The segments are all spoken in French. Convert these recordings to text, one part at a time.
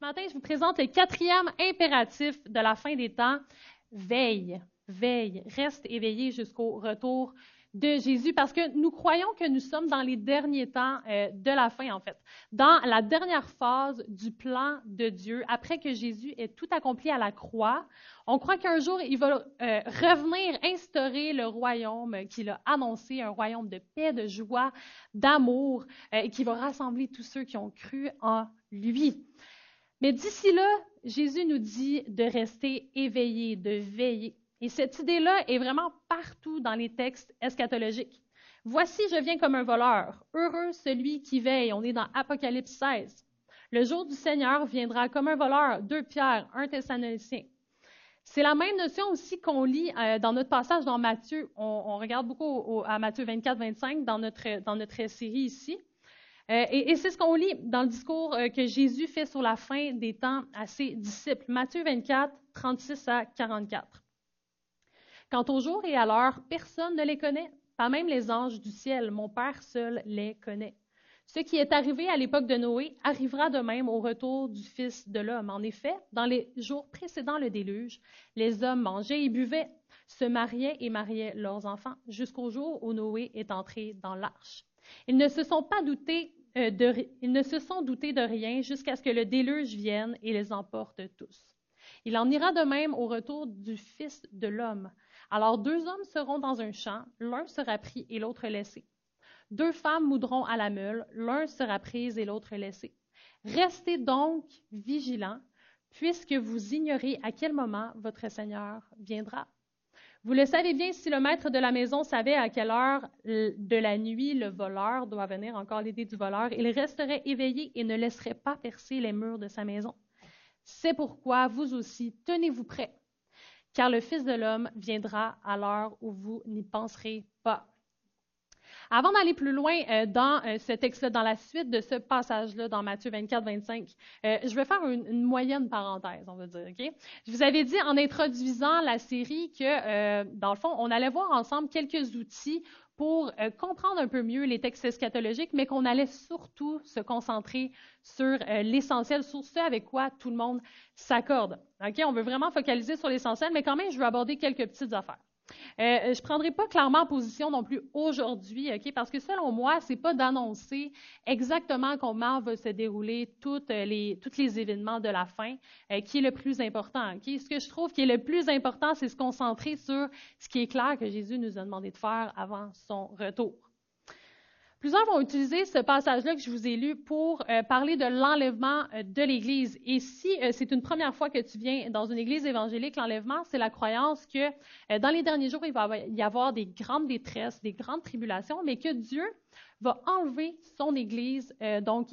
Ce matin, je vous présente le 4e impératif de la fin des temps. Veille, veille, reste éveillé jusqu'au retour de Jésus, parce que nous croyons que nous sommes dans les derniers temps de la fin, en fait, dans la dernière phase du plan de Dieu, après que Jésus ait tout accompli à la croix. On croit qu'un jour, il va revenir instaurer le royaume qu'il a annoncé, un royaume de paix, de joie, d'amour, et qui va rassembler tous ceux qui ont cru en lui. Mais d'ici là, Jésus nous dit de rester éveillé, de veiller. Et cette idée-là est vraiment partout dans les textes eschatologiques. Voici, je viens comme un voleur. Heureux celui qui veille. On est dans Apocalypse 16. Le jour du Seigneur viendra comme un voleur. 2 Pierre, 1 Thessaloniciens. C'est la même notion aussi qu'on lit dans notre passage dans Matthieu. On regarde beaucoup à Matthieu 24-25 dans notre série ici. Et c'est ce qu'on lit dans le discours que Jésus fait sur la fin des temps à ses disciples. Matthieu 24, 36 à 44. Quant au jour et à l'heure, personne ne les connaît, pas même les anges du ciel. Mon Père seul les connaît. Ce qui est arrivé à l'époque de Noé arrivera de même au retour du Fils de l'homme. En effet, dans les jours précédant le déluge, les hommes mangeaient et buvaient, se mariaient et mariaient leurs enfants, jusqu'au jour où Noé est entré dans l'arche. Ils ne se sont doutés de rien jusqu'à ce que le déluge vienne et les emporte tous. Il en ira de même au retour du Fils de l'homme. Alors 2 hommes seront dans un champ, l'un sera pris et l'autre laissé. 2 femmes moudront à la meule, l'un sera prise et l'autre laissé. Restez donc vigilants, puisque vous ignorez à quel moment votre Seigneur viendra. Vous le savez bien, si le maître de la maison savait à quelle heure de la nuit le voleur doit venir, encore l'idée du voleur, il resterait éveillé et ne laisserait pas percer les murs de sa maison. C'est pourquoi vous aussi, tenez-vous prêts, car le Fils de l'homme viendra à l'heure où vous n'y penserez pas. Avant d'aller plus loin dans ce texte-là, dans la suite de ce passage-là, dans Matthieu 24-25, je vais faire une moyenne parenthèse, on va dire. OK? Je vous avais dit en introduisant la série que, dans le fond, on allait voir ensemble quelques outils pour comprendre un peu mieux les textes eschatologiques, mais qu'on allait surtout se concentrer sur l'essentiel, sur ce avec quoi tout le monde s'accorde. OK? On veut vraiment focaliser sur l'essentiel, mais quand même, je veux aborder quelques petites affaires. Je ne prendrai pas clairement position non plus aujourd'hui, OK, parce que selon moi, ce n'est pas d'annoncer exactement comment va se dérouler tous les événements de la fin qui est le plus important. OK? Ce que je trouve qui est le plus important, c'est se concentrer sur ce qui est clair que Jésus nous a demandé de faire avant son retour. Plusieurs vont utiliser ce passage-là que je vous ai lu pour parler de l'enlèvement de l'Église. Et si c'est une première fois que tu viens dans une Église évangélique, l'enlèvement, c'est la croyance que dans les derniers jours, il va y avoir des grandes détresses, des grandes tribulations, mais que Dieu va enlever son Église. Donc,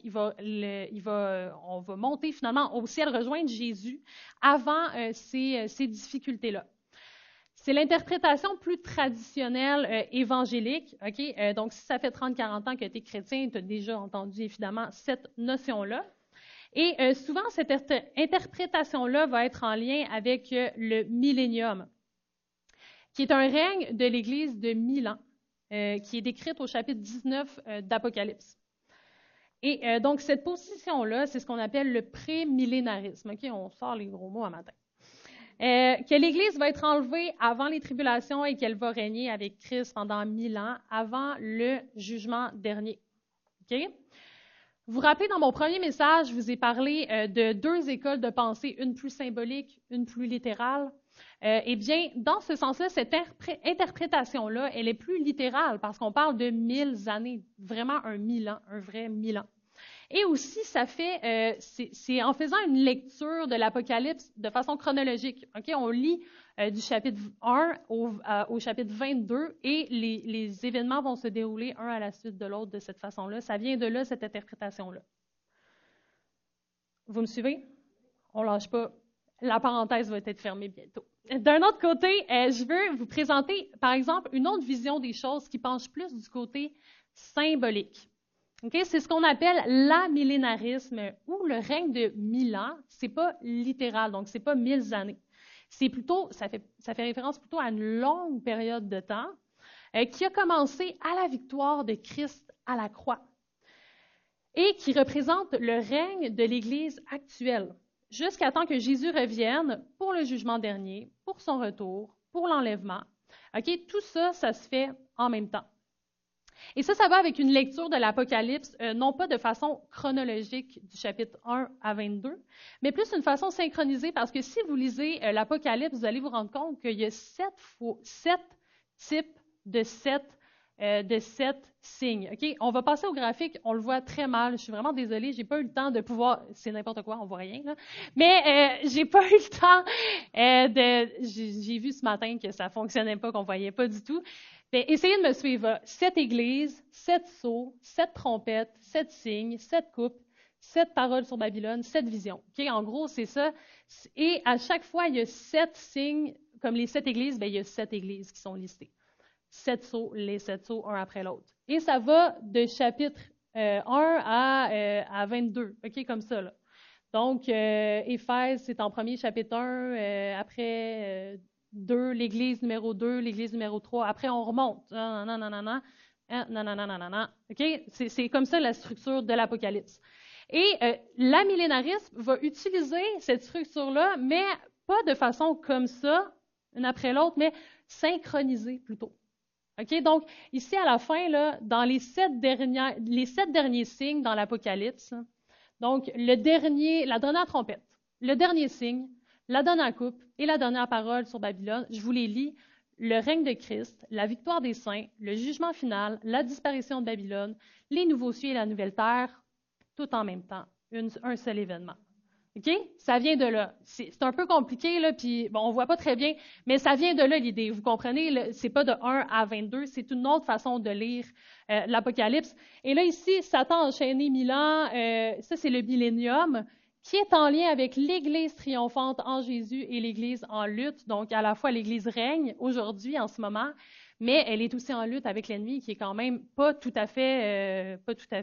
on va monter finalement au ciel, rejoindre Jésus avant ces difficultés-là. C'est l'interprétation plus traditionnelle évangélique. Okay? Donc, si ça fait 30-40 ans que tu es chrétien, tu as déjà entendu évidemment cette notion-là. Et souvent, cette interprétation-là va être en lien avec le millénium, qui est un règne de l'Église de 1000 ans, qui est décrite au chapitre 19 d'Apocalypse. Et donc, cette position-là, c'est ce qu'on appelle le pré-millénarisme. Okay? On sort les gros mots à matin. Que l'Église va être enlevée avant les tribulations et qu'elle va régner avec Christ pendant 1000 ans, avant le jugement dernier. Okay? Vous vous rappelez, dans mon premier message, je vous ai parlé de 2 écoles de pensée, une plus symbolique, une plus littérale. Eh bien, dans ce sens-là, cette interprétation-là, elle est plus littérale parce qu'on parle de 1000 années, vraiment un 1000 ans, un vrai 1000 ans. Et aussi, c'est en faisant une lecture de l'Apocalypse de façon chronologique. Okay? On lit du chapitre 1 au chapitre 22 et les événements vont se dérouler un à la suite de l'autre de cette façon-là. Ça vient de là, cette interprétation-là. Vous me suivez? On ne lâche pas. La parenthèse va être fermée bientôt. D'un autre côté, je veux vous présenter, par exemple, une autre vision des choses qui penche plus du côté symbolique. Okay? C'est ce qu'on appelle l'amillénarisme ou le règne de 1000 ans. C'est pas littéral, donc c'est pas 1000 années. C'est plutôt, ça fait référence plutôt à une longue période de temps qui a commencé à la victoire de Christ à la croix. et qui représente le règne de l'Église actuelle, jusqu'à temps que Jésus revienne pour le jugement dernier, pour son retour, pour l'enlèvement. OK? Tout ça, ça se fait en même temps. Et ça va avec une lecture de l'Apocalypse, non pas de façon chronologique du chapitre 1 à 22, mais plus une façon synchronisée, parce que si vous lisez l'Apocalypse, vous allez vous rendre compte qu'il y a 7 types de 7 signes. OK? On va passer au graphique, on le voit très mal. Je suis vraiment désolée, j'ai pas eu le temps de pouvoir. C'est n'importe quoi, on voit rien là. Mais j'ai pas eu le temps J'ai vu ce matin que ça fonctionnait pas, qu'on voyait pas du tout. Mais essayez de me suivre. 7 églises, 7 sceaux, 7 trompettes, 7 signes, 7 coupes, 7 paroles sur Babylone, 7 visions. OK? En gros, c'est ça. Et à chaque fois, il y a 7 signes. Comme les 7 églises, il y a 7 églises qui sont listées. 7 sceaux, les 7 sceaux, un après l'autre. Et ça va de chapitre 1 à 22, OK, comme ça, là. Donc, Éphèse, c'est en premier, chapitre 1, après 2, l'église numéro 2, l'église numéro 3. Après, on remonte. OK? C'est comme ça la structure de l'Apocalypse. Et l'amillénarisme va utiliser cette structure-là, mais pas de façon comme ça, une après l'autre, mais synchronisée plutôt. OK? Donc, ici, à la fin, là, dans les 7 derniers signes dans l'Apocalypse, donc, la dernière trompette, le dernier signe, la dernière coupe et la dernière parole sur Babylone, je vous les lis. Le règne de Christ, la victoire des saints, le jugement final, la disparition de Babylone, les nouveaux cieux et la nouvelle terre, tout en même temps, un seul événement. OK? Ça vient de là. C'est un peu compliqué, là, puis bon, on voit pas très bien, mais ça vient de là, l'idée. Vous comprenez? C'est pas de 1 à 22, c'est une autre façon de lire l'Apocalypse. Et là, ici, Satan a enchaîné 1000 ans, ça, c'est le millénium, qui est en lien avec l'Église triomphante en Jésus et l'Église en lutte. Donc, à la fois, l'Église règne aujourd'hui, en ce moment, mais elle est aussi en lutte avec l'ennemi, qui est quand même pas tout à fait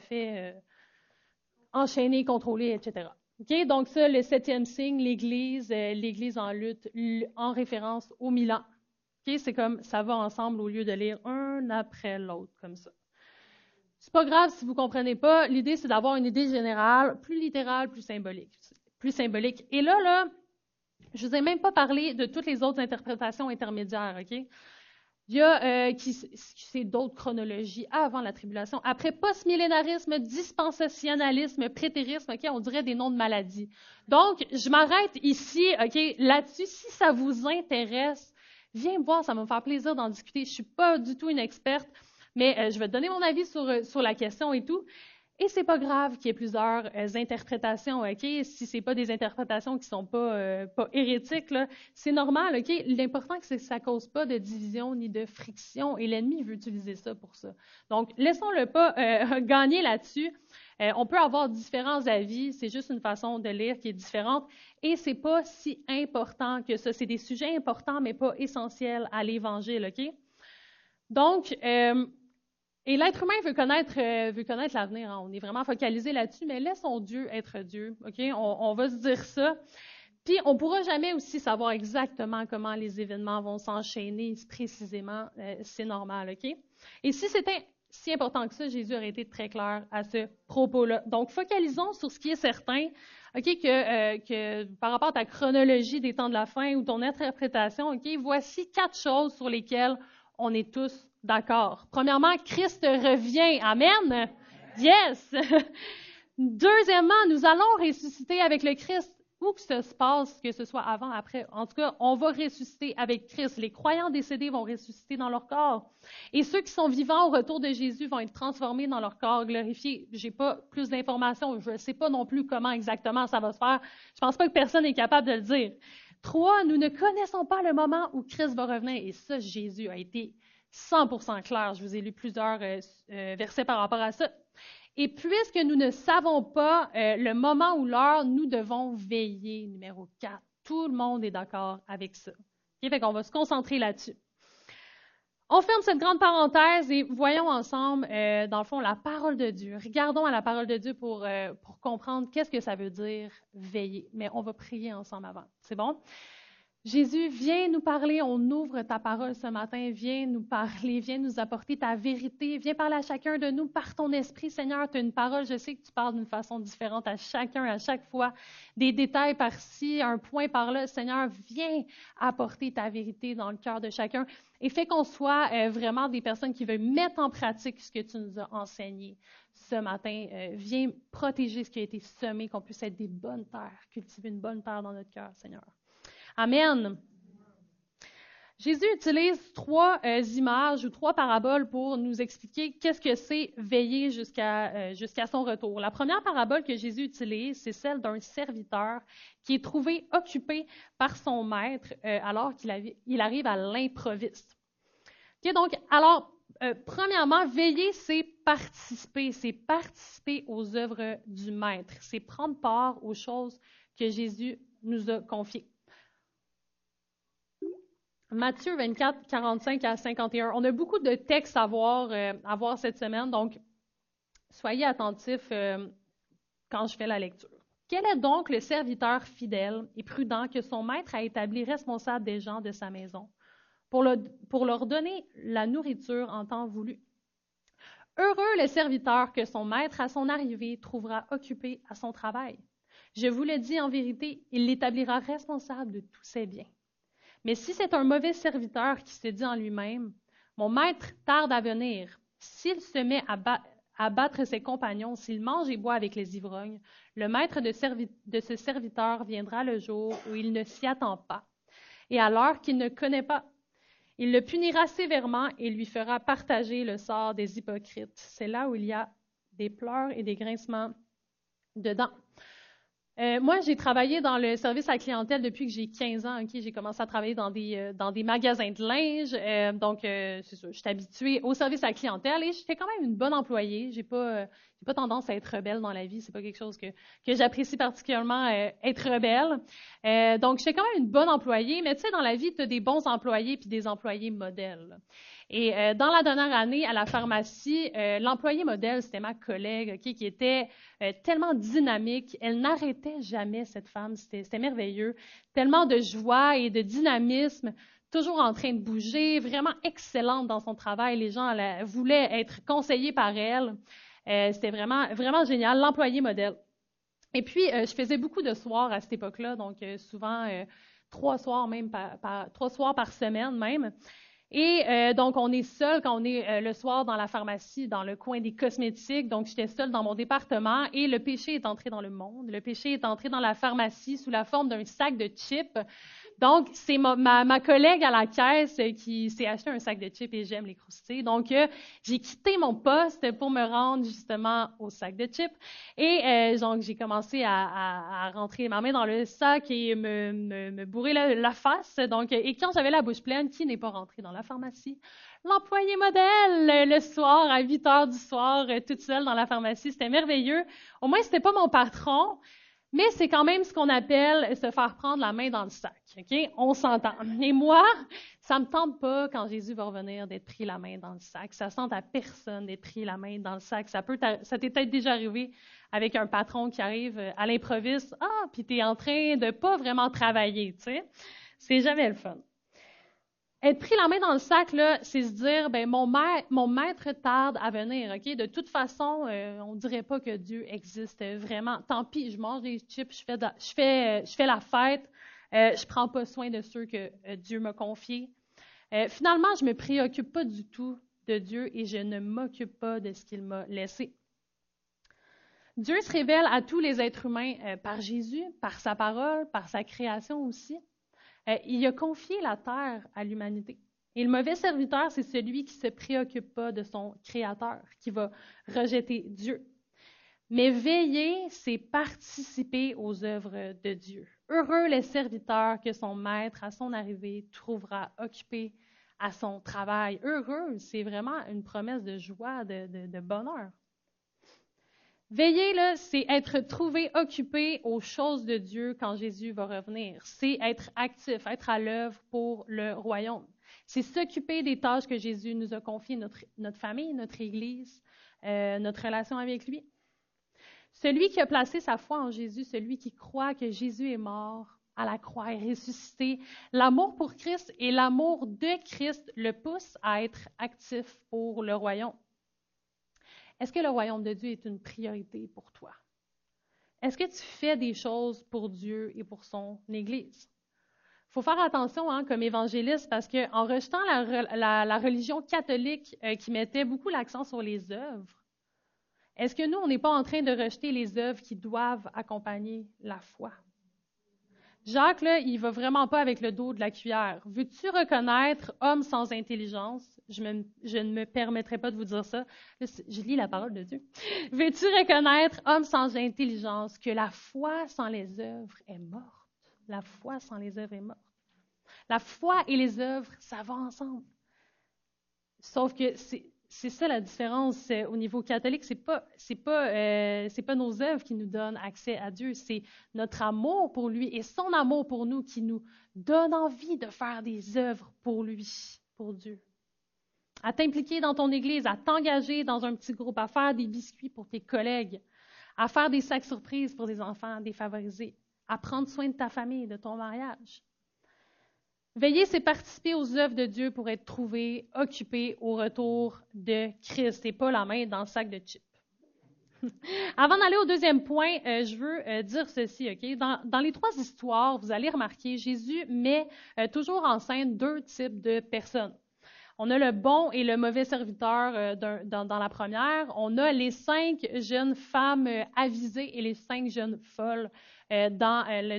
enchaîné, contrôlé, etc. OK? Donc ça, le 7e signe, l'Église en lutte, en référence au Milan. OK? C'est comme ça va ensemble au lieu de lire un après l'autre, comme ça. C'est pas grave si vous ne comprenez pas. L'idée, c'est d'avoir une idée générale, plus littérale, plus symbolique. Et là, je ne vous ai même pas parlé de toutes les autres interprétations intermédiaires, OK? Il y a c'est d'autres chronologies avant la tribulation. Après postmillénarisme, dispensationalisme, prétérisme, OK, on dirait des noms de maladies. Donc, je m'arrête ici, OK, là-dessus. Si ça vous intéresse, viens me voir, ça va me faire plaisir d'en discuter. Je ne suis pas du tout une experte, mais je vais te donner mon avis sur la question et tout. Et c'est pas grave qu'il y ait plusieurs interprétations, OK? Si c'est pas des interprétations qui sont pas hérétiques, là, c'est normal, OK? L'important, c'est que ça cause pas de division ni de friction, et l'ennemi veut utiliser ça pour ça. Donc, laissons-le pas gagner là-dessus. On peut avoir différents avis, c'est juste une façon de lire qui est différente, et c'est pas si important que ça. C'est des sujets importants, mais pas essentiels à l'Évangile, OK? Donc, et l'être humain veut connaître l'avenir. Hein. On est vraiment focalisé là-dessus, mais laissons Dieu être Dieu. OK? On va se dire ça. Puis, on ne pourra jamais aussi savoir exactement comment les événements vont s'enchaîner précisément. C'est normal. OK? Et si c'était si important que ça, Jésus aurait été très clair à ce propos-là. Donc, focalisons sur ce qui est certain. OK? Que par rapport à ta chronologie des temps de la fin ou ton interprétation, OK? Voici 4 choses sur lesquelles on est tous d'accord. Premièrement, Christ revient. Amen? Yes! Deuxièmement, nous allons ressusciter avec le Christ. Où que ça se passe, que ce soit avant, après, en tout cas, on va ressusciter avec Christ. Les croyants décédés vont ressusciter dans leur corps. Et ceux qui sont vivants au retour de Jésus vont être transformés dans leur corps glorifié. J'ai pas plus d'informations. Je ne sais pas non plus comment exactement ça va se faire. Je pense pas que personne n'est capable de le dire. 3, nous ne connaissons pas le moment où Christ va revenir. Et ça, Jésus a été 100% clair. Je vous ai lu plusieurs versets par rapport à ça. Et puisque nous ne savons pas le moment ou l'heure, nous devons veiller. Numéro 4. Tout le monde est d'accord avec ça. Okay? Fait qu'on va se concentrer là-dessus. On ferme cette grande parenthèse et voyons ensemble, dans le fond, la parole de Dieu. Regardons à la parole de Dieu pour comprendre qu'est-ce que ça veut dire veiller. Mais on va prier ensemble avant. C'est bon? Jésus, viens nous parler, on ouvre ta parole ce matin, viens nous parler, viens nous apporter ta vérité, viens parler à chacun de nous par ton esprit, Seigneur, tu as une parole, je sais que tu parles d'une façon différente à chacun, à chaque fois, des détails par-ci, un point par-là, Seigneur, viens apporter ta vérité dans le cœur de chacun et fais qu'on soit vraiment des personnes qui veulent mettre en pratique ce que tu nous as enseigné ce matin. Viens protéger ce qui a été semé, qu'on puisse être des bonnes terres, cultiver une bonne terre dans notre cœur, Seigneur. Amen. Jésus utilise trois images ou trois paraboles pour nous expliquer qu'est-ce que c'est veiller jusqu'à son retour. La première parabole que Jésus utilise, c'est celle d'un serviteur qui est trouvé occupé par son maître alors qu'il arrive à l'improviste. Okay, donc, premièrement, veiller, c'est participer aux œuvres du maître, c'est prendre part aux choses que Jésus nous a confiées. Matthieu 24, 45 à 51. On a beaucoup de textes à voir cette semaine, donc soyez attentifs quand je fais la lecture. Quel est donc le serviteur fidèle et prudent que son maître a établi responsable des gens de sa maison pour leur donner la nourriture en temps voulu? Heureux le serviteur que son maître à son arrivée trouvera occupé à son travail. Je vous le dis en vérité, il l'établira responsable de tous ses biens. Mais si c'est un mauvais serviteur qui se dit en lui-même, « Mon maître tarde à venir », s'il se met à battre ses compagnons, s'il mange et boit avec les ivrognes, le maître de ce serviteur viendra le jour où il ne s'y attend pas, et à l'heure qu'il ne connaît pas. Il le punira sévèrement et lui fera partager le sort des hypocrites. C'est là où il y a des pleurs et des grincements de dents. Moi, j'ai travaillé dans le service à la clientèle depuis que j'ai 15 ans. Okay? J'ai commencé à travailler dans des magasins de linge. C'est ça, je suis habituée au service à la clientèle et j'étais quand même une bonne employée. J'ai pas tendance à être rebelle dans la vie. C'est pas quelque chose que j'apprécie particulièrement, être rebelle. Donc, j'étais quand même une bonne employée. Mais tu sais, dans la vie, tu as des bons employés puis des employés modèles. Et dans la dernière année à la pharmacie, l'employé modèle, c'était ma collègue, okay, qui était tellement dynamique. Elle n'arrêtait jamais, cette femme. C'était merveilleux. Tellement de joie et de dynamisme, toujours en train de bouger, vraiment excellente dans son travail. Les gens voulaient être conseillés par elle. C'était vraiment, vraiment génial, l'employé modèle. Et puis, je faisais beaucoup de soirs à cette époque-là, donc souvent 3 soirs même 3 soirs par semaine même. Et donc, on est seul quand on est le soir dans la pharmacie, dans le coin des cosmétiques. Donc, j'étais seule dans mon département et le péché est entré dans le monde. Le péché est entré dans la pharmacie sous la forme d'un sac de chips. Donc, c'est ma collègue à la caisse qui s'est acheté un sac de chips et j'aime les croustilles. Donc, j'ai quitté mon poste pour me rendre justement au sac de chips. Et donc, j'ai commencé à rentrer ma main dans le sac et me bourrer la face. Donc, et quand j'avais la bouche pleine, qui n'est pas rentré dans la pharmacie? L'employé modèle, le soir, à 8 heures du soir, toute seule dans la pharmacie. C'était merveilleux. Au moins, c'était pas mon patron. Mais c'est quand même ce qu'on appelle se faire prendre la main dans le sac. Okay? On s'entend. Et moi, ça me tente pas quand Jésus va revenir d'être pris la main dans le sac. Ça tente à personne d'être pris la main dans le sac. Ça t'est peut-être déjà arrivé avec un patron qui arrive à l'improviste. Ah, puis t'es en train de pas vraiment travailler, tu sais. C'est jamais le fun. Être pris la main dans le sac, là, c'est se dire, ben mon maître tarde à venir, ok? De toute façon, on dirait pas que Dieu existe vraiment. Tant pis, je mange des chips, je fais la fête, je prends pas soin de ceux que Dieu m'a confiés. Finalement, je me préoccupe pas du tout de Dieu et je ne m'occupe pas de ce qu'il m'a laissé. Dieu se révèle à tous les êtres humains par Jésus, par sa parole, par sa création aussi. Il a confié la terre à l'humanité. Et le mauvais serviteur, c'est celui qui ne se préoccupe pas de son Créateur, qui va rejeter Dieu. Mais veiller, c'est participer aux œuvres de Dieu. Heureux les serviteurs que son maître, à son arrivée, trouvera occupés à son travail. Heureux, c'est vraiment une promesse de joie, de bonheur. Veiller, là, c'est être trouvé occupé aux choses de Dieu quand Jésus va revenir. C'est être actif, être à l'œuvre pour le royaume. C'est s'occuper des tâches que Jésus nous a confiées, notre famille, notre Église, notre relation avec lui. Celui qui a placé sa foi en Jésus, celui qui croit que Jésus est mort à la croix et ressuscité. L'amour pour Christ et l'amour de Christ le poussent à être actif pour le royaume. Est-ce que le royaume de Dieu est une priorité pour toi? Est-ce que tu fais des choses pour Dieu et pour son Église? Il faut faire attention comme évangéliste parce qu'en rejetant la religion catholique qui mettait beaucoup l'accent sur les œuvres, est-ce que nous, on n'est pas en train de rejeter les œuvres qui doivent accompagner la foi? Jacques, là, il va vraiment pas avec le dos de la cuillère. Veux-tu reconnaître homme sans intelligence? Je ne me permettrai pas de vous dire ça. Là, je lis la parole de Dieu. Veux-tu reconnaître homme sans intelligence que la foi sans les œuvres est morte? La foi sans les œuvres est morte. La foi et les œuvres, ça va ensemble. Sauf que c'est ça la différence au niveau catholique. C'est pas nos œuvres qui nous donnent accès à Dieu. C'est notre amour pour lui et son amour pour nous qui nous donne envie de faire des œuvres pour lui, pour Dieu. À t'impliquer dans ton église, à t'engager dans un petit groupe, à faire des biscuits pour tes collègues, à faire des sacs surprises pour des enfants défavorisés, à prendre soin de ta famille, de ton mariage. Veiller, c'est participer aux œuvres de Dieu pour être trouvé, occupé au retour de Christ et pas la main dans le sac de chips. Avant d'aller au deuxième point, je veux dire ceci, OK? Dans les trois histoires, vous allez remarquer, Jésus met toujours en scène deux types de personnes. On a le bon et le mauvais serviteur dans la première. On a les 5 jeunes femmes avisées et les 5 jeunes folles dans la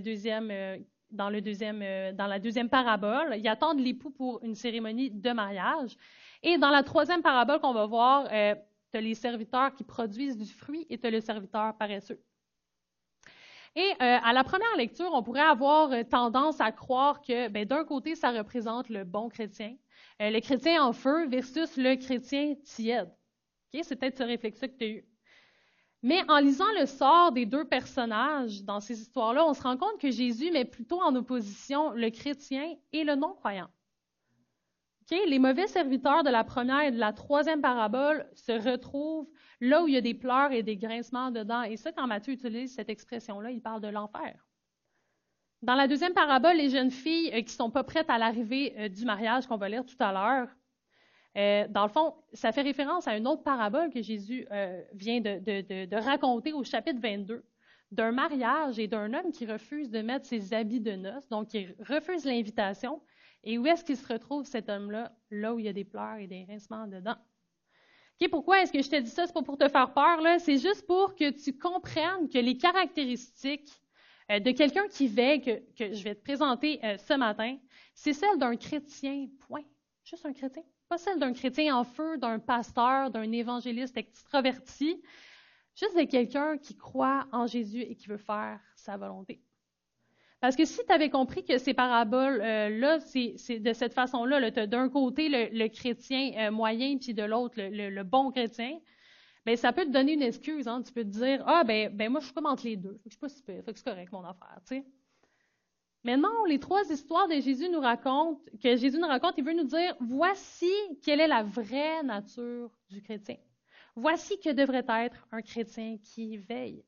deuxième parabole. Ils attendent l'époux pour une cérémonie de mariage. Et dans la troisième parabole qu'on va voir, tu as les serviteurs qui produisent du fruit et tu as le serviteur paresseux. Et à la première lecture, on pourrait avoir tendance à croire que d'un côté, ça représente le bon chrétien, le chrétien en feu versus le chrétien tiède. Okay? C'est peut-être ce réflexe-là que tu as eu. Mais en lisant le sort des deux personnages dans ces histoires-là, on se rend compte que Jésus met plutôt en opposition le chrétien et le non-croyant. Okay? Les mauvais serviteurs de la première et de la troisième parabole se retrouvent là où il y a des pleurs et des grincements dedans. Et ça, quand Matthieu utilise cette expression-là, il parle de l'enfer. Dans la deuxième parabole, les jeunes filles qui ne sont pas prêtes à l'arrivée du mariage qu'on va lire tout à l'heure, dans le fond, ça fait référence à une autre parabole que Jésus vient de raconter au chapitre 22, d'un mariage et d'un homme qui refuse de mettre ses habits de noces, donc qui refuse l'invitation. Et où est-ce qu'il se retrouve, cet homme-là? Là où il y a des pleurs et des grincements dedans. Okay, pourquoi est-ce que je te dis ça? C'est pas pour te faire peur, là. C'est juste pour que tu comprennes que les caractéristiques de quelqu'un qui veille, que je vais te présenter ce matin, c'est celle d'un chrétien, point. Juste un chrétien. Pas celle d'un chrétien en feu, d'un pasteur, d'un évangéliste extraverti. Juste de quelqu'un qui croit en Jésus et qui veut faire sa volonté. Parce que si tu avais compris que ces paraboles-là, c'est de cette façon-là, tu as d'un côté le chrétien moyen, puis de l'autre le bon chrétien, bien, ça peut te donner une excuse. Hein? Tu peux te dire, moi, je suis comme entre les deux. Je suis pas super, fait que c'est correct, mon affaire. Tu sais. Mais non, les trois histoires que Jésus nous raconte, il veut nous dire, voici quelle est la vraie nature du chrétien. Voici que devrait être un chrétien qui veille.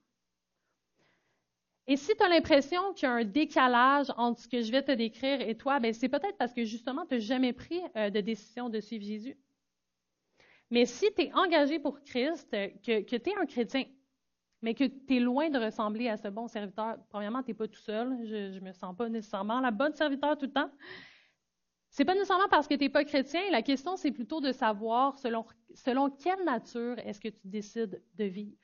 Et si tu as l'impression qu'il y a un décalage entre ce que je vais te décrire et toi, c'est peut-être parce que justement, tu n'as jamais pris de décision de suivre Jésus. Mais si tu es engagé pour Christ, que tu es un chrétien, mais que tu es loin de ressembler à ce bon serviteur, premièrement, tu n'es pas tout seul, je ne me sens pas nécessairement la bonne serviteur tout le temps. C'est pas nécessairement parce que tu n'es pas chrétien, la question c'est plutôt de savoir selon quelle nature est-ce que tu décides de vivre.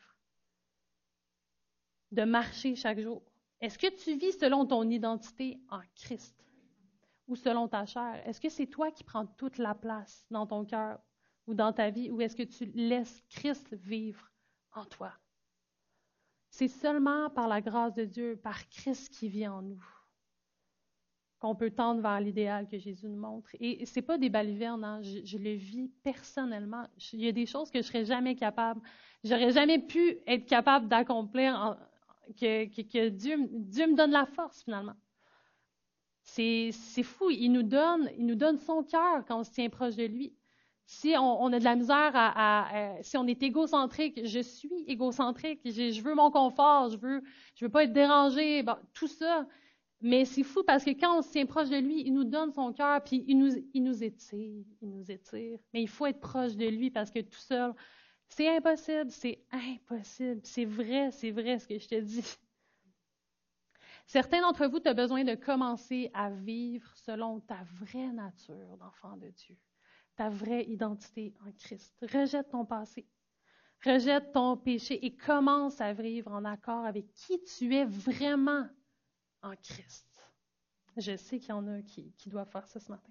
De marcher chaque jour. Est-ce que tu vis selon ton identité en Christ ou selon ta chair? Est-ce que c'est toi qui prends toute la place dans ton cœur ou dans ta vie ou est-ce que tu laisses Christ vivre en toi? C'est seulement par la grâce de Dieu, par Christ qui vit en nous, qu'on peut tendre vers l'idéal que Jésus nous montre. Et c'est pas des balivernes, hein? Je le vis personnellement. Il y a des choses que je serais jamais capable, j'aurais jamais pu être capable d'accomplir que Dieu me donne la force, finalement. C'est fou. Il nous donne son cœur quand on se tient proche de lui. Si on a de la misère si on est égocentrique, je suis égocentrique, je veux mon confort, je veux pas être dérangé, tout ça, Mais c'est fou parce que quand on se tient proche de lui, il nous donne son cœur, puis il nous étire, il nous étire. Mais il faut être proche de lui parce que tout seul, c'est impossible, c'est impossible. C'est vrai ce que je te dis. Certains d'entre vous, tu as besoin de commencer à vivre selon ta vraie nature d'enfant de Dieu, ta vraie identité en Christ. Rejette ton passé, rejette ton péché et commence à vivre en accord avec qui tu es vraiment en Christ. Je sais qu'il y en a qui doivent faire ça ce matin.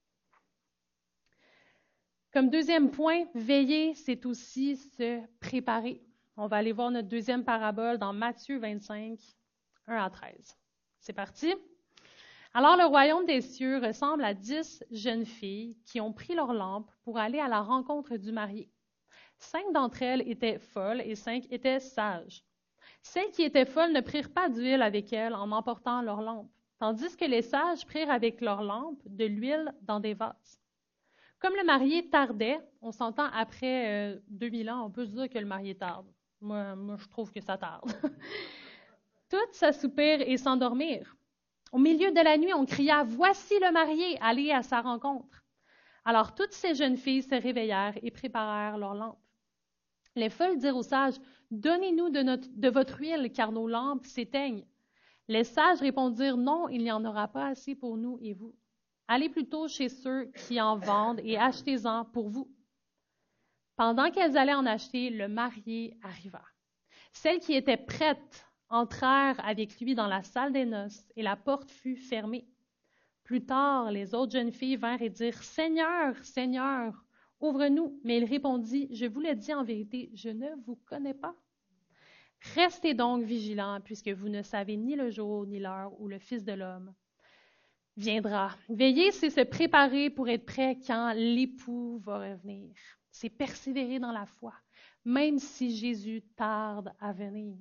Comme deuxième point, veiller, c'est aussi se préparer. On va aller voir notre deuxième parabole dans Matthieu 25, 1 à 13. C'est parti. Alors le royaume des cieux ressemble à 10 jeunes filles qui ont pris leur lampe pour aller à la rencontre du marié. 5 d'entre elles étaient folles et 5 étaient sages. Celles qui étaient folles ne prirent pas d'huile avec elles en emportant leur lampe, tandis que les sages prirent avec leur lampe de l'huile dans des vases. Comme le marié tardait, on s'entend après 2000 ans, on peut se dire que le marié tarde. Moi, je trouve que ça tarde. Toutes s'assoupirent et s'endormirent. Au milieu de la nuit, on cria « Voici le marié, allez à sa rencontre !» Alors toutes ces jeunes filles se réveillèrent et préparèrent leurs lampes. Les folles dirent aux sages « Donnez-nous de votre huile, car nos lampes s'éteignent. » Les sages répondirent « Non, il n'y en aura pas assez pour nous et vous. Allez plutôt chez ceux qui en vendent et achetez-en pour vous. » Pendant qu'elles allaient en acheter, le marié arriva. Celles qui étaient prêtes entrèrent avec lui dans la salle des noces et la porte fut fermée. Plus tard, les autres jeunes filles vinrent et dirent « Seigneur, Seigneur, ouvre-nous. » Mais il répondit « Je vous le dis en vérité, je ne vous connais pas. Restez donc vigilants, puisque vous ne savez ni le jour ni l'heure où le Fils de l'homme viendra. » Veiller, c'est se préparer pour être prêt quand l'époux va revenir. C'est persévérer dans la foi, même si Jésus tarde à venir.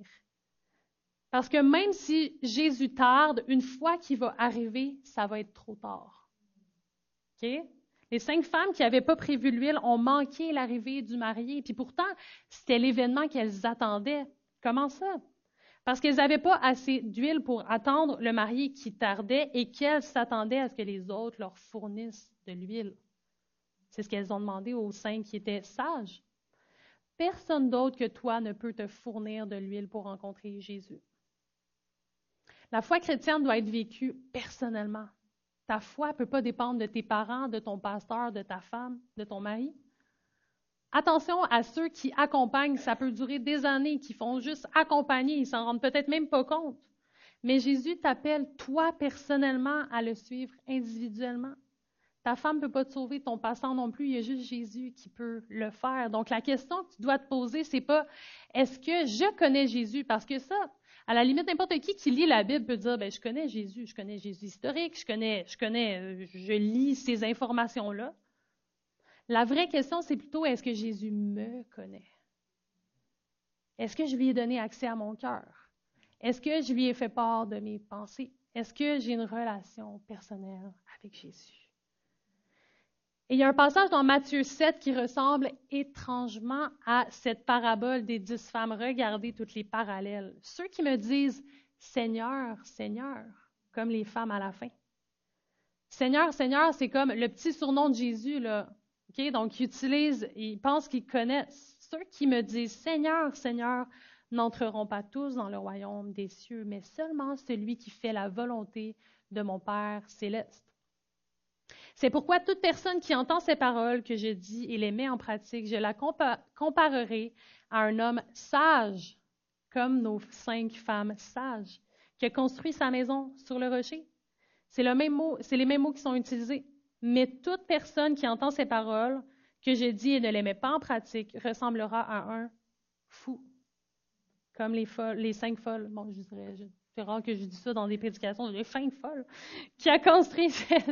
Parce que même si Jésus tarde, une fois qu'il va arriver, ça va être trop tard. OK? Les 5 femmes qui n'avaient pas prévu l'huile ont manqué l'arrivée du marié. Puis pourtant, c'était l'événement qu'elles attendaient. Comment ça? Parce qu'elles n'avaient pas assez d'huile pour attendre le marié qui tardait et qu'elles s'attendaient à ce que les autres leur fournissent de l'huile. C'est ce qu'elles ont demandé aux 5 qui étaient sages. Personne d'autre que toi ne peut te fournir de l'huile pour rencontrer Jésus. La foi chrétienne doit être vécue personnellement. Ta foi ne peut pas dépendre de tes parents, de ton pasteur, de ta femme, de ton mari. Attention à ceux qui accompagnent, ça peut durer des années, qui font juste accompagner, ils s'en rendent peut-être même pas compte. Mais Jésus t'appelle, toi, personnellement, à le suivre individuellement. Ta femme ne peut pas te sauver, ton pasteur non plus, il y a juste Jésus qui peut le faire. Donc, la question que tu dois te poser, c'est pas « Est-ce que je connais Jésus? » Parce que ça, à la limite, n'importe qui lit la Bible peut dire « Je connais Jésus historique, je lis ces informations-là. » La vraie question, c'est plutôt « Est-ce que Jésus me connaît? Est-ce que je lui ai donné accès à mon cœur? Est-ce que je lui ai fait part de mes pensées? Est-ce que j'ai une relation personnelle avec Jésus? » Et il y a un passage dans Matthieu 7 qui ressemble étrangement à cette parabole des 10 femmes. Regardez tous les parallèles. Ceux qui me disent « Seigneur, Seigneur », comme les femmes à la fin. Seigneur, Seigneur, c'est comme le petit surnom de Jésus, là. Okay? Donc, ils pensent qu'ils connaissent. Ceux qui me disent « Seigneur, Seigneur », n'entreront pas tous dans le royaume des cieux, mais seulement celui qui fait la volonté de mon Père céleste. C'est pourquoi toute personne qui entend ces paroles que je dis et les met en pratique, je la comparerai à un homme sage, comme nos 5 femmes sages, qui a construit sa maison sur le rocher. C'est les mêmes mots qui sont utilisés. Mais toute personne qui entend ces paroles que je dis et ne les met pas en pratique ressemblera à un fou, comme les 5 folles. Bon, je dirais... C'est rare que je dis ça dans des prédications, les 5 folles, qui a construit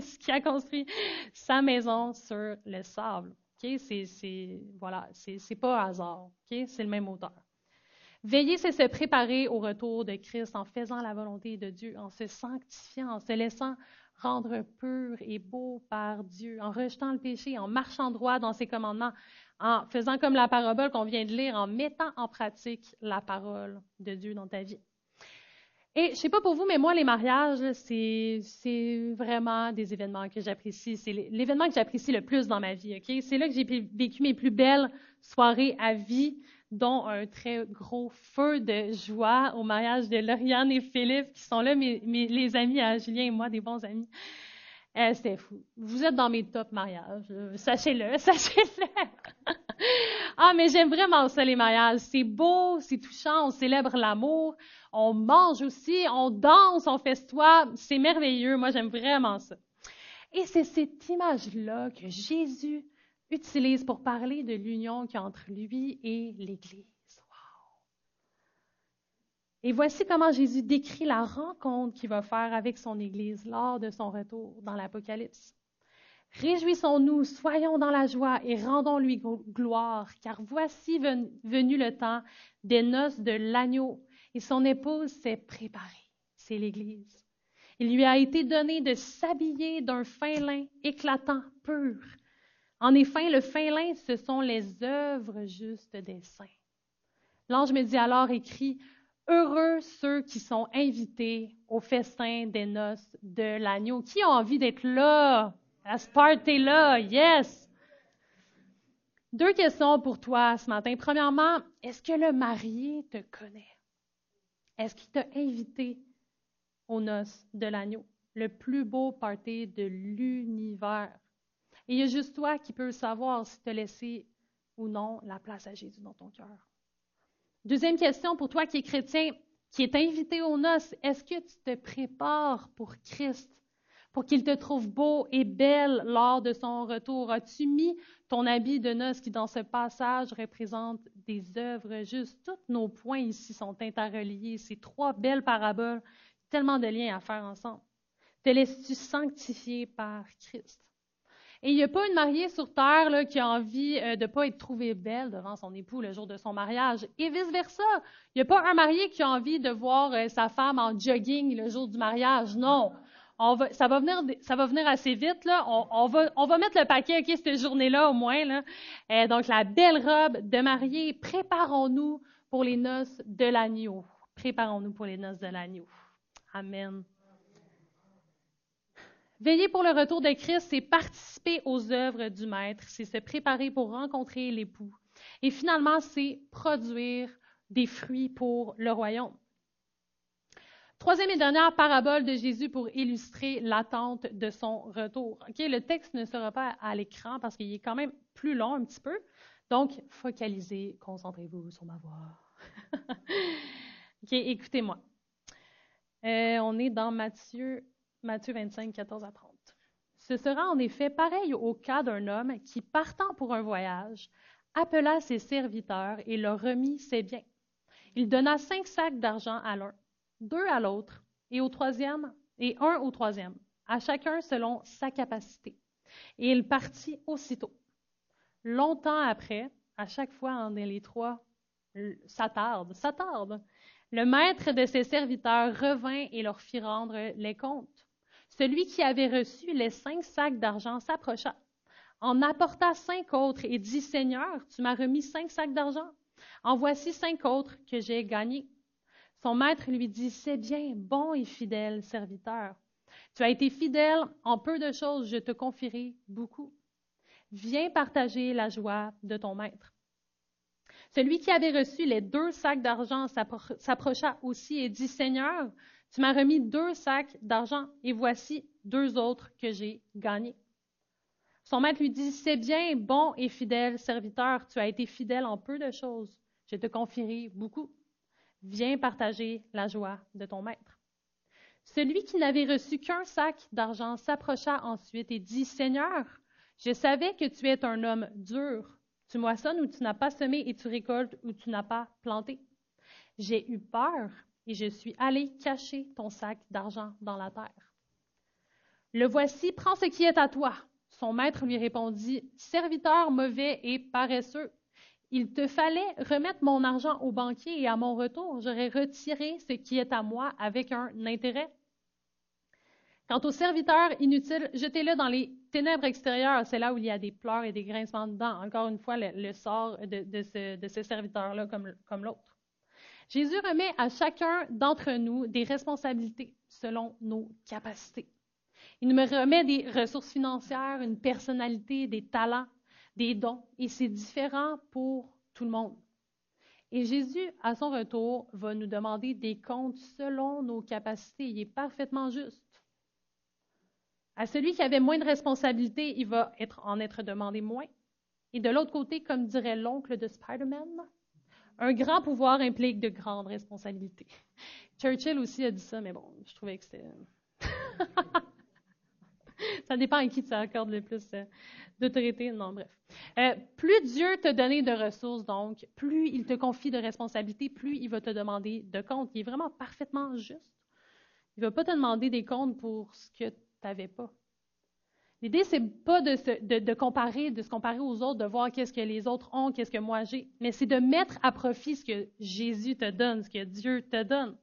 sa maison sur le sable. Okay? C'est pas hasard. Okay? C'est le même auteur. Veiller, c'est se préparer au retour de Christ en faisant la volonté de Dieu, en se sanctifiant, en se laissant rendre pur et beau par Dieu, en rejetant le péché, en marchant droit dans ses commandements, en faisant comme la parabole qu'on vient de lire, en mettant en pratique la parole de Dieu dans ta vie. Et je sais pas pour vous, mais moi, les mariages, là, c'est vraiment des événements que j'apprécie. C'est l'événement que j'apprécie le plus dans ma vie, OK? C'est là que j'ai vécu mes plus belles soirées à vie, dont un très gros feu de joie au mariage de Lauriane et Philippe, qui sont là, les amis à Julien et moi, des bons amis. C'était fou. Vous êtes dans mes top mariages. Sachez-le, sachez-le. Ah, mais j'aime vraiment ça, les mariages. C'est beau, c'est touchant, on célèbre l'amour, on mange aussi, on danse, on festoie. C'est merveilleux. Moi, j'aime vraiment ça. Et c'est cette image-là que Jésus utilise pour parler de l'union qu'il y a entre lui et l'Église. Et voici comment Jésus décrit la rencontre qu'il va faire avec son Église lors de son retour dans l'Apocalypse. Réjouissons-nous, soyons dans la joie et rendons-lui gloire, car voici venu le temps des noces de l'agneau, et son épouse s'est préparée. C'est l'Église. Il lui a été donné de s'habiller d'un fin lin éclatant, pur. En effet, le fin lin, ce sont les œuvres justes des saints. L'ange me dit alors, écrit, heureux ceux qui sont invités au festin des noces de l'agneau. Qui a envie d'être là, à ce party-là? Yes! 2 questions pour toi ce matin. Premièrement, est-ce que le marié te connaît? Est-ce qu'il t'a invité aux noces de l'agneau? Le plus beau party de l'univers. Et il y a juste toi qui peux savoir si tu as laissé ou non la place à Jésus dans ton cœur. Deuxième question pour toi qui es chrétien, qui est invité aux noces, est-ce que tu te prépares pour Christ, pour qu'il te trouve beau et belle lors de son retour? As-tu mis ton habit de noces qui, dans ce passage, représente des œuvres justes? Tous nos points ici sont interreliés. Ces 3 belles paraboles, tellement de liens à faire ensemble. Te laisses-tu sanctifier par Christ? Et il n'y a pas une mariée sur terre là, qui a envie de ne pas être trouvée belle devant son époux le jour de son mariage. Et vice-versa. Il n'y a pas un marié qui a envie de voir sa femme en jogging le jour du mariage. Non. Ça va venir assez vite. Là. On va mettre le paquet, OK, cette journée-là au moins. Là. Donc, la belle robe de mariée. Préparons-nous pour les noces de l'agneau. Préparons-nous pour les noces de l'agneau. Amen. Veiller pour le retour de Christ, c'est participer aux œuvres du Maître, c'est se préparer pour rencontrer l'époux. Et finalement, c'est produire des fruits pour le royaume. 3e et dernière parabole de Jésus pour illustrer l'attente de son retour. Okay, le texte ne sera pas à l'écran parce qu'il est quand même plus long un petit peu. Donc, focalisez, concentrez-vous sur ma voix. OK, écoutez-moi. On est dans Matthieu 25, 14 à 30. Ce sera en effet pareil au cas d'un homme qui, partant pour un voyage, appela ses serviteurs et leur remit ses biens. Il donna 5 sacs d'argent à l'un, 2 à l'autre, et 1 au troisième, à chacun selon sa capacité. Et il partit aussitôt. Longtemps après, à chaque fois en les 3, ça tarde. Le maître de ses serviteurs revint et leur fit rendre les comptes. Celui qui avait reçu les 5 sacs d'argent s'approcha, en apporta 5 autres et dit, « Seigneur, tu m'as remis 5 sacs d'argent. En voici 5 autres que j'ai gagnés. » Son maître lui dit, « C'est bien, bon et fidèle serviteur. Tu as été fidèle en peu de choses, je te confierai beaucoup. Viens partager la joie de ton maître. » Celui qui avait reçu les 2 sacs d'argent s'approcha aussi et dit, « Seigneur, tu m'as remis 2 sacs d'argent et voici 2 autres que j'ai gagnés. » Son maître lui dit, « C'est bien, bon et fidèle serviteur, tu as été fidèle en peu de choses, je te confierai beaucoup. Viens partager la joie de ton maître. » Celui qui n'avait reçu qu'un sac d'argent s'approcha ensuite et dit, « Seigneur, je savais que tu es un homme dur. Tu moissonnes où tu n'as pas semé et tu récoltes où tu n'as pas planté. J'ai eu peur et je suis allé cacher ton sac d'argent dans la terre. Le voici, prends ce qui est à toi. » Son maître lui répondit, « Serviteur mauvais et paresseux, il te fallait remettre mon argent au banquier et à mon retour, j'aurais retiré ce qui est à moi avec un intérêt. Quant au serviteur inutile, jetez-le dans les ténèbres extérieures, c'est là où il y a des pleurs et des grincements de dents. » Encore une fois, le sort de ce serviteur-là comme l'autre. Jésus remet à chacun d'entre nous des responsabilités selon nos capacités. Il nous remet des ressources financières, une personnalité, des talents, des dons, et c'est différent pour tout le monde. Et Jésus, à son retour, va nous demander des comptes selon nos capacités. Il est parfaitement juste. À celui qui avait moins de responsabilités, il va en être demandé moins. Et de l'autre côté, comme dirait l'oncle de Spider-Man, un grand pouvoir implique de grandes responsabilités. Churchill aussi a dit ça, mais bon, je trouvais que c'était... Ça dépend à qui tu accordes le plus d'autorité. Non, bref. Plus Dieu t'a donné de ressources, donc, plus il te confie de responsabilités, plus il va te demander de comptes. Il est vraiment parfaitement juste. Il ne va pas te demander des comptes pour ce que tu n'avais pas. L'idée, c'est pas de se comparer aux autres, de voir qu'est-ce que les autres ont, qu'est-ce que moi j'ai, mais c'est de mettre à profit ce que Jésus te donne, ce que Dieu te donne.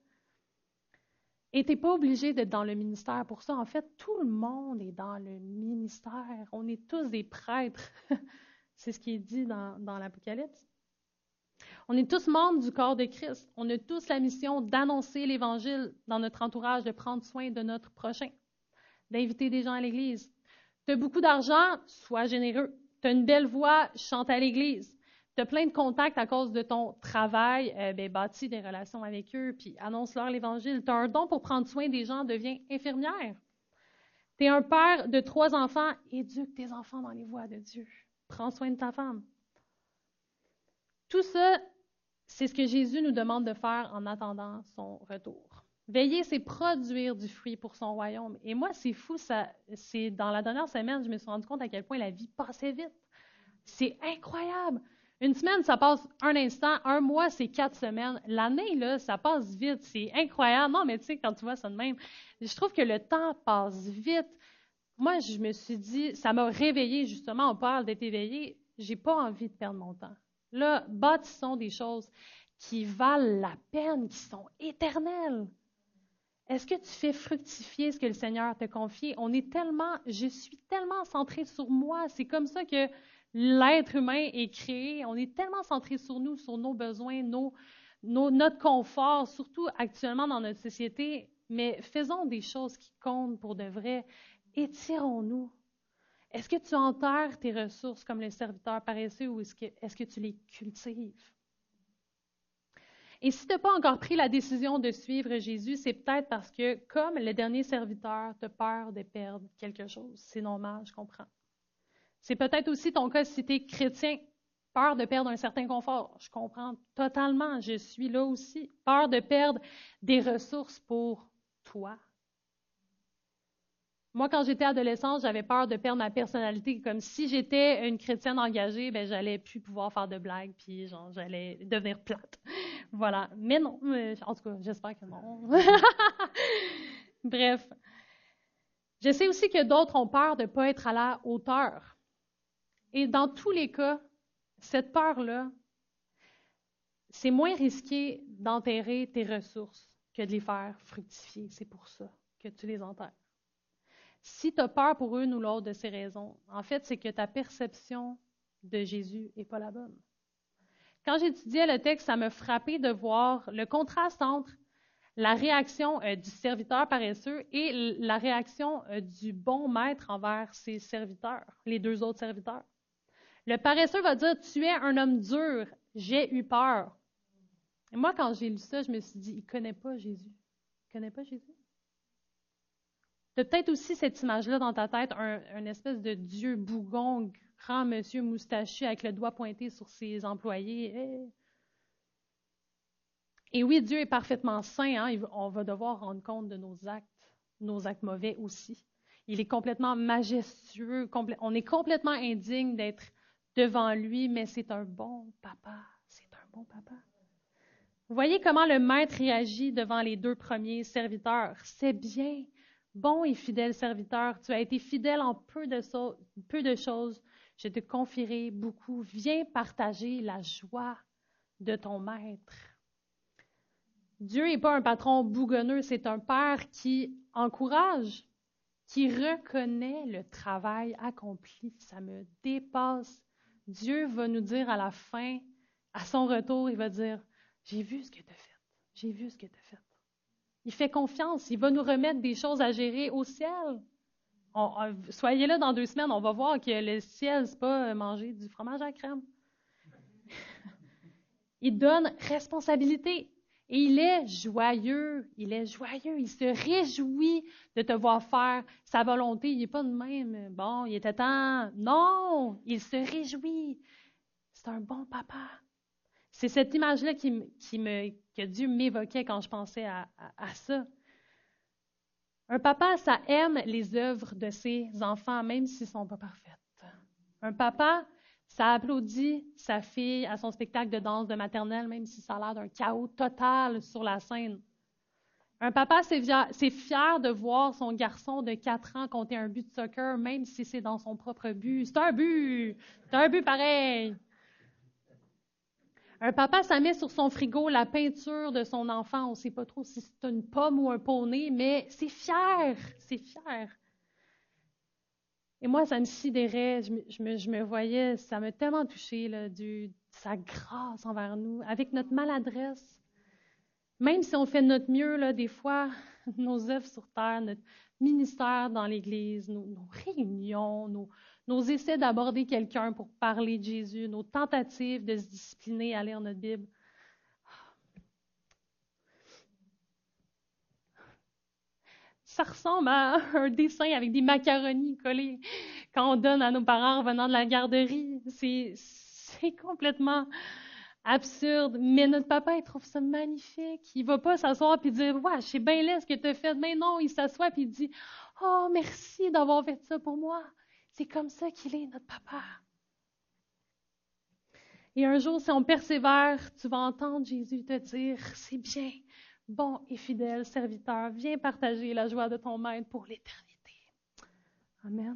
Et tu n'es pas obligé d'être dans le ministère pour ça. En fait, tout le monde est dans le ministère. On est tous des prêtres. C'est ce qui est dit dans l'Apocalypse. On est tous membres du corps de Christ. On a tous la mission d'annoncer l'Évangile dans notre entourage, de prendre soin de notre prochain, d'inviter des gens à l'Église. Tu as beaucoup d'argent, sois généreux. Tu as une belle voix, chante à l'Église. Tu as plein de contacts à cause de ton travail, bâtis des relations avec eux, puis annonce-leur l'Évangile. Tu as un don pour prendre soin des gens, deviens infirmière. Tu es un père de 3 enfants, éduque tes enfants dans les voies de Dieu. Prends soin de ta femme. Tout ça, c'est ce que Jésus nous demande de faire en attendant son retour. Veiller, c'est produire du fruit pour son royaume. Et moi, c'est fou, c'est dans la dernière semaine, je me suis rendu compte à quel point la vie passait vite. C'est incroyable. Une semaine, ça passe un instant. Un mois, c'est 4 semaines. L'année, là, ça passe vite. C'est incroyable. Non, mais tu sais, quand tu vois ça de même, je trouve que le temps passe vite. Moi, je me suis dit, ça m'a réveillée, justement. On parle d'être éveillé. J'ai pas envie de perdre mon temps. Là, bâtissons des choses qui valent la peine, qui sont éternelles. Est-ce que tu fais fructifier ce que le Seigneur t'a confié? Je suis tellement centrée sur moi. C'est comme ça que l'être humain est créé. On est tellement centré sur nous, sur nos besoins, notre confort, surtout actuellement dans notre société. Mais faisons des choses qui comptent pour de vrai. Étirons-nous. Est-ce que tu enterres tes ressources comme le serviteur paresseux ou est-ce que tu les cultives? Et si tu n'as pas encore pris la décision de suivre Jésus, c'est peut-être parce que, comme le dernier serviteur, tu as peur de perdre quelque chose. C'est normal, je comprends. C'est peut-être aussi ton cas si tu es chrétien, peur de perdre un certain confort. Je comprends totalement, je suis là aussi. Peur de perdre des ressources pour toi. Moi, quand j'étais adolescente, j'avais peur de perdre ma personnalité. Comme si j'étais une chrétienne engagée, ben j'allais plus pouvoir faire de blagues, puis genre, j'allais devenir plate. Voilà. Mais non, en tout cas, j'espère que non. Bref. Je sais aussi que d'autres ont peur de ne pas être à la hauteur. Et dans tous les cas, cette peur-là, c'est moins risqué d'enterrer tes ressources que de les faire fructifier. C'est pour ça que tu les enterres. Si tu as peur pour une ou l'autre de ces raisons, en fait, c'est que ta perception de Jésus n'est pas la bonne. Quand j'étudiais le texte, ça m'a frappé de voir le contraste entre la réaction du serviteur paresseux et la réaction du bon maître envers ses serviteurs, les 2 autres serviteurs. Le paresseux va dire « Tu es un homme dur, j'ai eu peur. » Et moi, quand j'ai lu ça, je me suis dit « Il ne connaît pas Jésus. Il ne connaît pas Jésus. » Tu as peut-être aussi cette image-là dans ta tête, un espèce de Dieu bougon, grand monsieur moustachu avec le doigt pointé sur ses employés. Et oui, Dieu est parfaitement saint. Hein? On va devoir rendre compte de nos actes mauvais aussi. Il est complètement majestueux. On est complètement indigne d'être devant lui, mais c'est un bon papa. C'est un bon papa. Vous voyez comment le maître réagit devant les 2 premiers serviteurs. C'est bien. Bon et fidèle serviteur, tu as été fidèle en peu de choses. Je te confierai beaucoup. Viens partager la joie de ton maître. Dieu n'est pas un patron bougonneux, c'est un père qui encourage, qui reconnaît le travail accompli. Ça me dépasse. Dieu va nous dire à la fin, à son retour, il va dire « J'ai vu ce que tu as fait. J'ai vu ce que tu as fait. Il fait confiance. Il va nous remettre des choses à gérer au ciel. Soyez là dans 2 semaines, on va voir que le ciel, c'est pas manger du fromage à la crème. Il donne responsabilité. Et il est joyeux. Il est joyeux. Il se réjouit de te voir faire sa volonté. Il n'est pas de même. Bon, il était temps. Non, il se réjouit. C'est un bon papa. C'est cette image-là que Dieu m'évoquait quand je pensais à ça. Un papa, ça aime les œuvres de ses enfants, même s'ils ne sont pas parfaites. Un papa, ça applaudit sa fille à son spectacle de danse de maternelle, même si ça a l'air d'un chaos total sur la scène. Un papa, c'est fier de voir son garçon de 4 ans compter un but de soccer, même si c'est dans son propre but. C'est un but! C'est un but pareil! Un papa, ça met sur son frigo la peinture de son enfant. On ne sait pas trop si c'est une pomme ou un poney, mais c'est fier. C'est fier. Et moi, ça me sidérait. Je me voyais, ça m'a tellement touchée, là, sa grâce envers nous, avec notre maladresse. Même si on fait de notre mieux, là, des fois, nos œuvres sur terre, notre ministère dans l'Église, nos réunions, nos essais d'aborder quelqu'un pour parler de Jésus, nos tentatives de se discipliner à lire notre Bible. Ça ressemble à un dessin avec des macaronis collés quand on donne à nos parents en revenant de la garderie. C'est complètement absurde, mais notre papa, il trouve ça magnifique. Il va pas s'asseoir et dire « Ouais, je sais bien laid ce que tu as fait. » Mais non, il s'assoit et il dit « Oh, merci d'avoir fait ça pour moi. » C'est comme ça qu'il est, notre papa. Et un jour, si on persévère, tu vas entendre Jésus te dire « C'est bien, bon et fidèle serviteur, viens partager la joie de ton maître pour l'éternité. » Amen.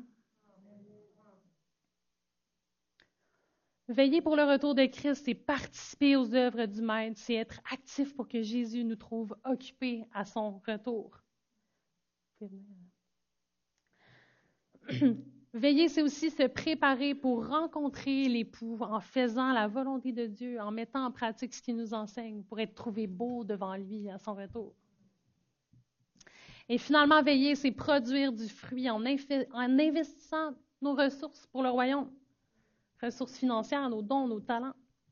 Veiller pour le retour de Christ, c'est participer aux œuvres du Maître, c'est être actif pour que Jésus nous trouve occupés à son retour. Veiller, c'est aussi se préparer pour rencontrer l'époux en faisant la volonté de Dieu, en mettant en pratique ce qu'il nous enseigne pour être trouvé beau devant lui à son retour. Et finalement, veiller, c'est produire du fruit en investissant nos ressources pour le royaume. Ressources financières, nos dons, nos talents.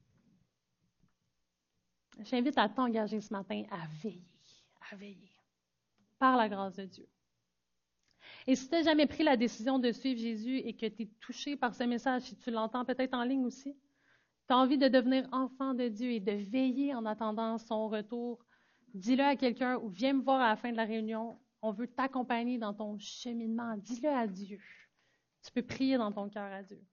J'invite à t'engager ce matin à veiller, par la grâce de Dieu. Et si tu n'as jamais pris la décision de suivre Jésus et que tu es touché par ce message, si tu l'entends peut-être en ligne aussi, tu as envie de devenir enfant de Dieu et de veiller en attendant son retour, dis-le à quelqu'un ou viens me voir à la fin de la réunion. On veut t'accompagner dans ton cheminement. Dis-le à Dieu. Tu peux prier dans ton cœur à Dieu.